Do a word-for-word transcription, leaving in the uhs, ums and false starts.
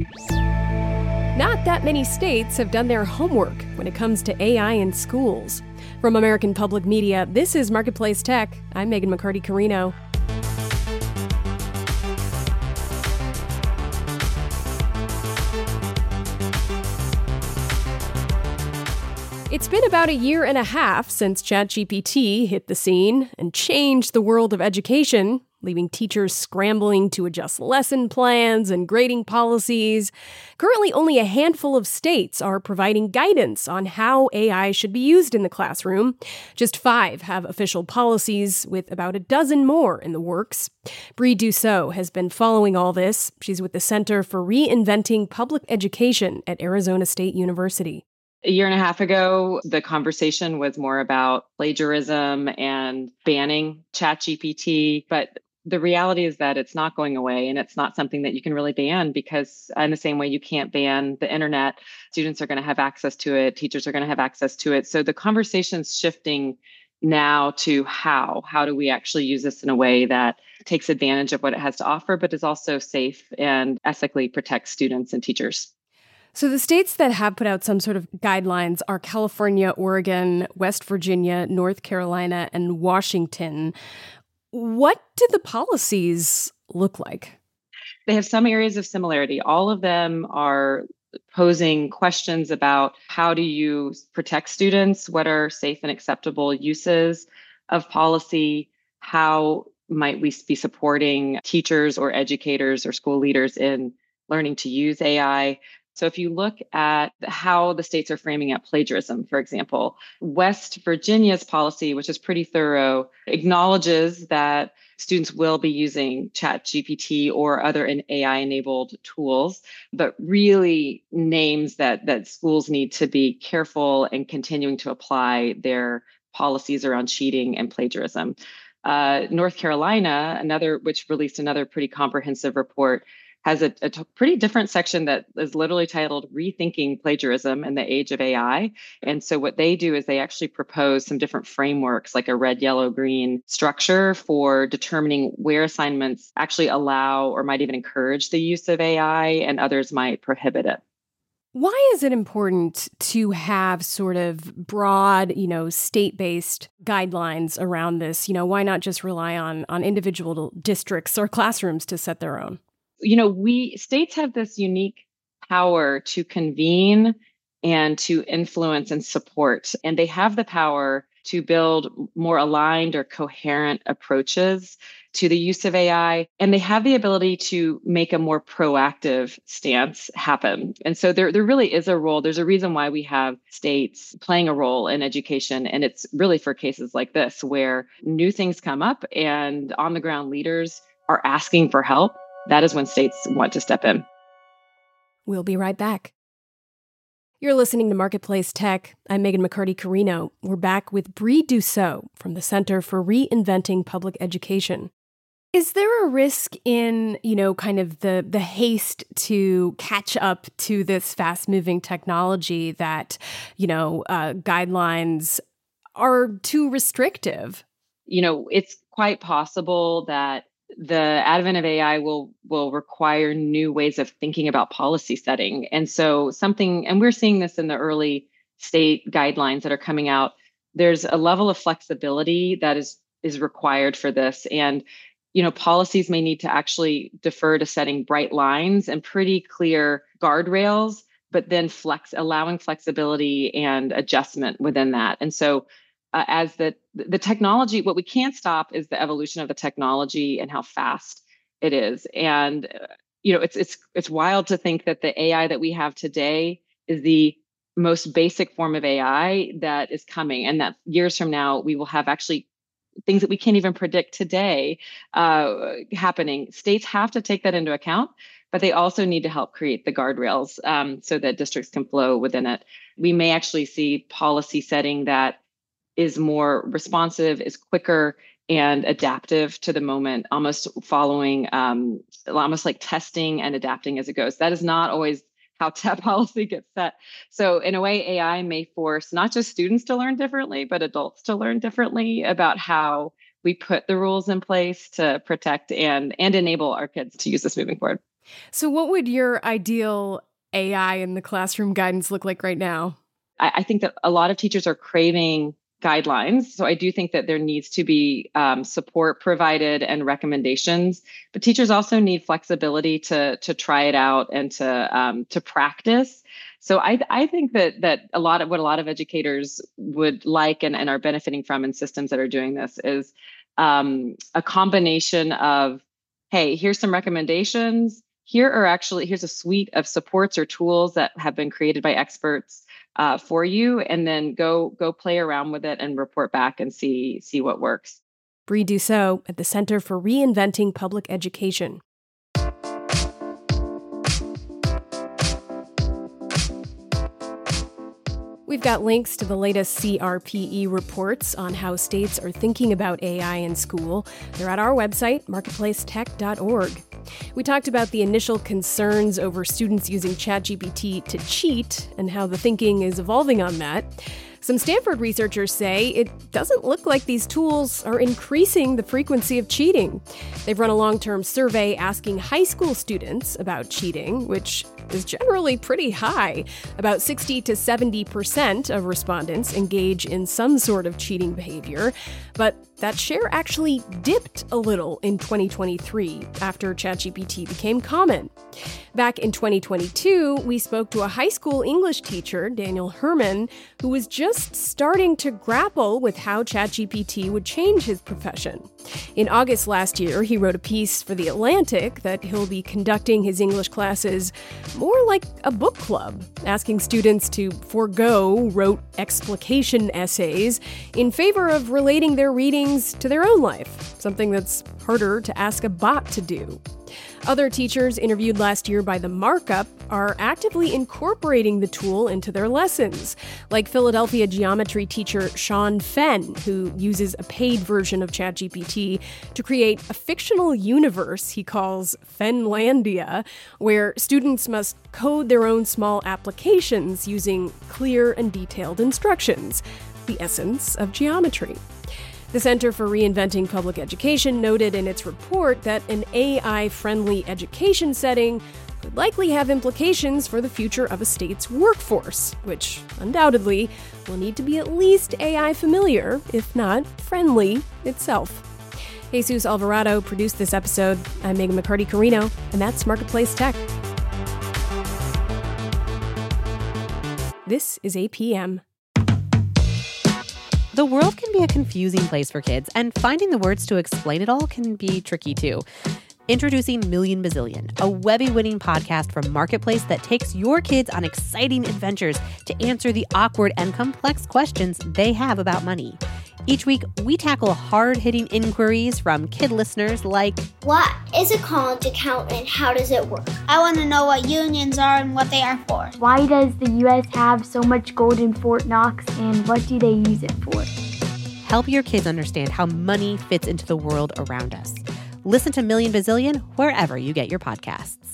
Not that many states have done their homework when it comes to A I in schools. From American Public Media, this is Marketplace Tech. I'm Megan McCarty-Carino. It's been about a year and a half since ChatGPT hit the scene and changed the world of education, leaving teachers scrambling to adjust lesson plans and grading policies. Currently, only a handful of states are providing guidance on how A I should be used in the classroom. Just five have official policies, with about a dozen more in the works. Bree Dussault has been following all this. She's with the Center for Reinventing Public Education at Arizona State University. A year and a half ago, the conversation was more about plagiarism and banning ChatGPT. But the reality is that it's not going away, and it's not something that you can really ban, because in the same way you can't ban the internet, students are going to have access to it, teachers are going to have access to it. So the conversation's shifting now to how. How do we actually use this in a way that takes advantage of what it has to offer, but is also safe and ethically protects students and teachers? So the states that have put out some sort of guidelines are California, Oregon, West Virginia, North Carolina, and Washington. What do the policies look like? They have some areas of similarity. All of them are posing questions about how do you protect students, what are safe and acceptable uses of policy, how might we be supporting teachers or educators or school leaders in learning to use A I. So if you look at how the states are framing up plagiarism, for example, West Virginia's policy, which is pretty thorough, acknowledges that students will be using ChatGPT or other A I-enabled tools, but really names that, that schools need to be careful and continuing to apply their policies around cheating and plagiarism. Uh, North Carolina, another which released another pretty comprehensive report, has a, a t- pretty different section that is literally titled Rethinking Plagiarism in the Age of A I. And so what they do is they actually propose some different frameworks, like a red, yellow, green structure for determining where assignments actually allow or might even encourage the use of A I, and others might prohibit it. Why is it important to have sort of broad, you know, state-based guidelines around this? You know, why not just rely on, on individual districts or classrooms to set their own? You know, we states have this unique power to convene and to influence and support, and they have the power to build more aligned or coherent approaches to the use of A I, and they have the ability to make a more proactive stance happen. And so there, there really is a role. There's a reason why we have states playing a role in education, and it's really for cases like this where new things come up and on the ground leaders are asking for help. That is when states want to step in. We'll be right back. You're listening to Marketplace Tech. I'm Megan McCarty-Carino. We're back with Bree Dussault from the Center for Reinventing Public Education. Is there a risk in, you know, kind of the, the haste to catch up to this fast-moving technology that, you know, uh, guidelines are too restrictive? You know, it's quite possible that the advent of A I will will require new ways of thinking about policy setting. And so something, and we're seeing this in the early state guidelines that are coming out, there's a level of flexibility that is is required for this. And, you know, policies may need to actually defer to setting bright lines and pretty clear guardrails, but then flex, allowing flexibility and adjustment within that. And so Uh, as the the technology, what we can't stop is the evolution of the technology and how fast it is. And uh, you know, it's it's it's wild to think that the A I that we have today is the most basic form of A I that is coming, and that years from now we will have actually things that we can't even predict today uh, happening. States have to take that into account, but they also need to help create the guardrails um, so that districts can flow within it. We may actually see policy setting that is more responsive, is quicker and adaptive to the moment, almost following, um, almost like testing and adapting as it goes. That is not always how tech policy gets set. So in a way, A I may force not just students to learn differently, but adults to learn differently about how we put the rules in place to protect and, and enable our kids to use this moving forward. So what would your ideal A I in the classroom guidance look like right now? I, I think that a lot of teachers are craving guidelines. So I do think that there needs to be um, support provided and recommendations, but teachers also need flexibility to to try it out and to um, to practice. So I I think that that a lot of what a lot of educators would like and, and are benefiting from in systems that are doing this is um, a combination of, hey, here's some recommendations. Here are actually here's a suite of supports or tools that have been created by experts Uh, for you, and then go go play around with it and report back and see see what works. Bree Dussault at the Center for Reinventing Public Education. We've got links to the latest C R P E reports on how states are thinking about A I in school. They're at our website, marketplace tech dot org. We talked about the initial concerns over students using ChatGPT to cheat and how the thinking is evolving on that. Some Stanford researchers say it doesn't look like these tools are increasing the frequency of cheating. They've run a long-term survey asking high school students about cheating, which is generally pretty high. About sixty to seventy percent of respondents engage in some sort of cheating behavior, but that share actually dipped a little in twenty twenty-three after ChatGPT became common. Back in twenty twenty-two, we spoke to a high school English teacher, Daniel Herman, who was just starting to grapple with how ChatGPT would change his profession. In August last year, he wrote a piece for The Atlantic that he'll be conducting his English classes more like a book club, asking students to forego rote explication essays in favor of relating their readings to their own life, something that's harder to ask a bot to do. Other teachers interviewed last year by The Markup are actively incorporating the tool into their lessons, like Philadelphia geometry teacher Sean Fenn, who uses a paid version of ChatGPT to create a fictional universe he calls Fenlandia, where students must code their own small applications using clear and detailed instructions, the essence of geometry. The Center for Reinventing Public Education noted in its report that an A I-friendly education setting could likely have implications for the future of a state's workforce, which undoubtedly will need to be at least A I familiar, if not friendly, itself. Jesus Alvarado produced this episode. I'm Megan McCarty-Carino, and that's Marketplace Tech. This is A P M. The world can be a confusing place for kids, and finding the words to explain it all can be tricky too. Introducing Million Bazillion, a Webby-winning podcast from Marketplace that takes your kids on exciting adventures to answer the awkward and complex questions they have about money. Each week, we tackle hard-hitting inquiries from kid listeners like, what is a college account and how does it work? I want to know what unions are and what they are for. Why does the U S have so much gold in Fort Knox and what do they use it for? Help your kids understand how money fits into the world around us. Listen to Million Bazillion wherever you get your podcasts.